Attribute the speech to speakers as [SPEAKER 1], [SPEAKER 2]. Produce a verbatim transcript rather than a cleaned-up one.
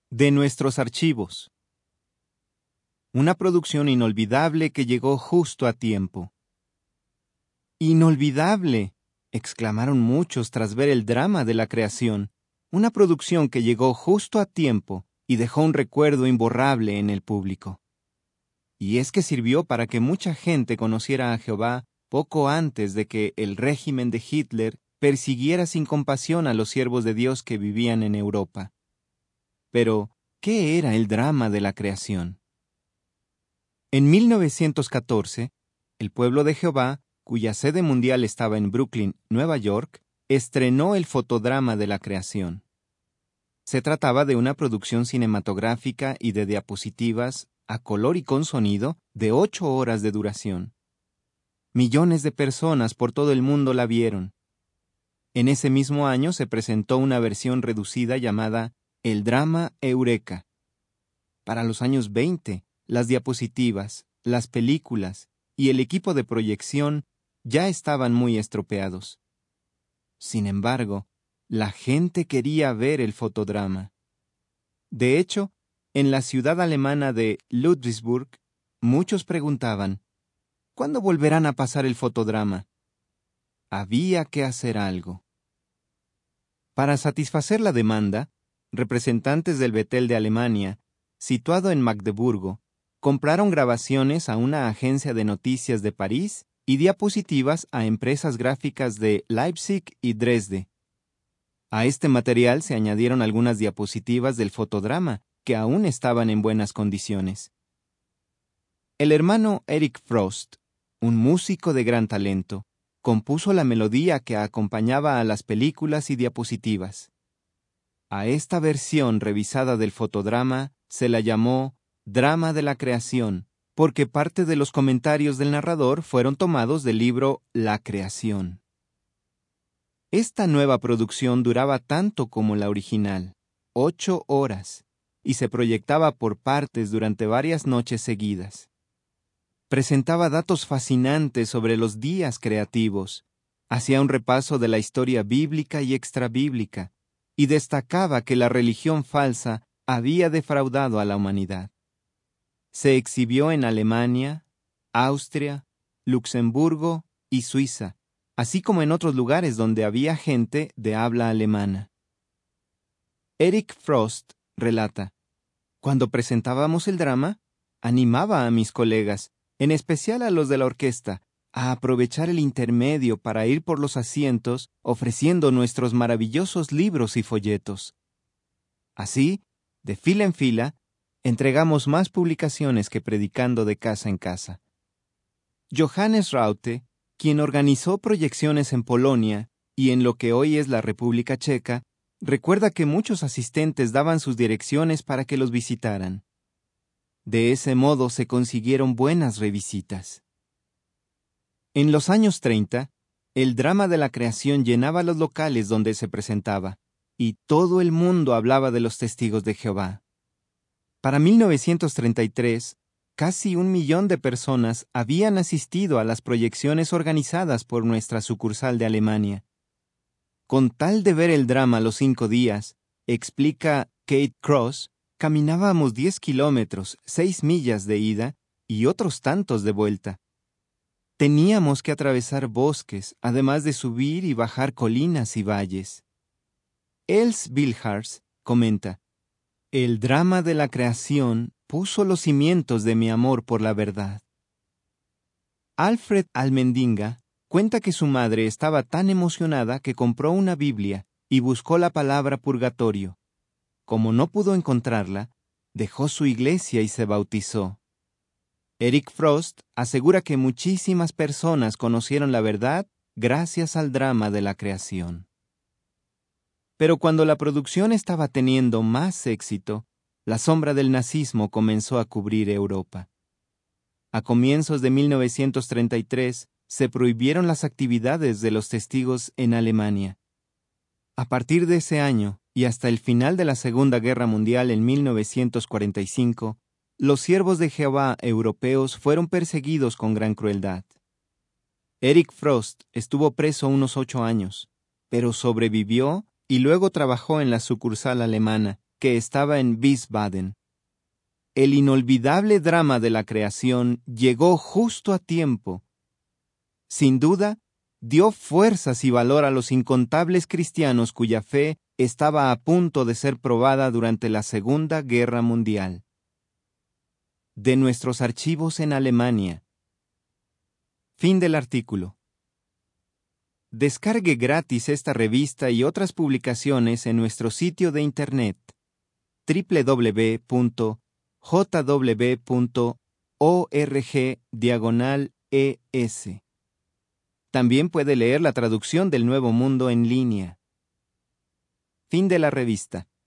[SPEAKER 1] De nuestros archivos. Una producción inolvidable que llegó justo a tiempo. ¡Inolvidable!, exclamaron muchos tras ver el drama de la creación. Una producción que llegó justo a tiempo y dejó un recuerdo imborrable en el público. Y es que sirvió para que mucha gente conociera a Jehová poco antes de que el régimen de Hitler persiguiera sin compasión a los siervos de Dios que vivían en Europa. Pero, ¿qué era el drama de la creación? En mil novecientos catorce, el pueblo de Jehová, cuya sede mundial estaba en Brooklyn, Nueva York, estrenó el fotodrama de la creación. Se trataba de una producción cinematográfica y de diapositivas, a color y con sonido, de ocho horas de duración. Millones de personas por todo el mundo la vieron. En ese mismo año se presentó una versión reducida llamada El Drama Eureka. Para los años veinte, las diapositivas, las películas y el equipo de proyección ya estaban muy estropeados. Sin embargo, la gente quería ver el fotodrama. De hecho, en la ciudad alemana de Ludwigsburg, muchos preguntaban, ¿cuándo volverán a pasar el fotodrama? Había que hacer algo. Para satisfacer la demanda, representantes del Betel de Alemania, situado en Magdeburgo, compraron grabaciones a una agencia de noticias de París y diapositivas a empresas gráficas de Leipzig y Dresde. A este material se añadieron algunas diapositivas del fotodrama, que aún estaban en buenas condiciones. El hermano Eric Frost, un músico de gran talento, compuso la melodía que acompañaba a las películas y diapositivas. A esta versión revisada del fotodrama se la llamó Drama de la Creación, porque parte de los comentarios del narrador fueron tomados del libro La Creación. Esta nueva producción duraba tanto como la original, ocho horas, y se proyectaba por partes durante varias noches seguidas. Presentaba datos fascinantes sobre los días creativos, hacía un repaso de la historia bíblica y extrabíblica, y destacaba que la religión falsa había defraudado a la humanidad. Se exhibió en Alemania, Austria, Luxemburgo y Suiza, así como en otros lugares donde había gente de habla alemana. Eric Frost relata, cuando presentábamos el drama, animaba a mis colegas, en especial a los de la orquesta, a aprovechar el intermedio para ir por los asientos ofreciendo nuestros maravillosos libros y folletos. Así, de fila en fila, entregamos más publicaciones que predicando de casa en casa. Johannes Raute, quien organizó proyecciones en Polonia y en lo que hoy es la República Checa, recuerda que muchos asistentes daban sus direcciones para que los visitaran. De ese modo se consiguieron buenas revisitas. En los años treinta, el drama de la creación llenaba los locales donde se presentaba, y todo el mundo hablaba de los testigos de Jehová. Para mil novecientos treinta y tres, casi un millón de personas habían asistido a las proyecciones organizadas por nuestra sucursal de Alemania. Con tal de ver el drama los cinco días, explica Kate Cross, caminábamos diez kilómetros, seis millas de ida y otros tantos de vuelta. Teníamos que atravesar bosques, además de subir y bajar colinas y valles. Els Bilhars comenta, el drama de la creación puso los cimientos de mi amor por la verdad. Alfred Almendinga cuenta que su madre estaba tan emocionada que compró una Biblia y buscó la palabra purgatorio. Como no pudo encontrarla, dejó su iglesia y se bautizó. Eric Frost asegura que muchísimas personas conocieron la verdad gracias al drama de la creación. Pero cuando la producción estaba teniendo más éxito, la sombra del nazismo comenzó a cubrir Europa. A comienzos de mil novecientos treinta y tres se prohibieron las actividades de los testigos en Alemania. A partir de ese año y hasta el final de la Segunda Guerra Mundial en mil novecientos cuarenta y cinco, los siervos de Jehová europeos fueron perseguidos con gran crueldad. Eric Frost estuvo preso unos ocho años, pero sobrevivió y luego trabajó en la sucursal alemana, que estaba en Wiesbaden. El inolvidable drama de la creación llegó justo a tiempo. Sin duda, dio fuerzas y valor a los incontables cristianos cuya fe estaba a punto de ser probada durante la Segunda Guerra Mundial. De nuestros archivos en Alemania. Fin del artículo. Descargue gratis esta revista y otras publicaciones en nuestro sitio de internet doble u doble u doble u punto j w punto org diagonal E S. También puede leer la traducción del Nuevo Mundo en línea. Fin de la revista.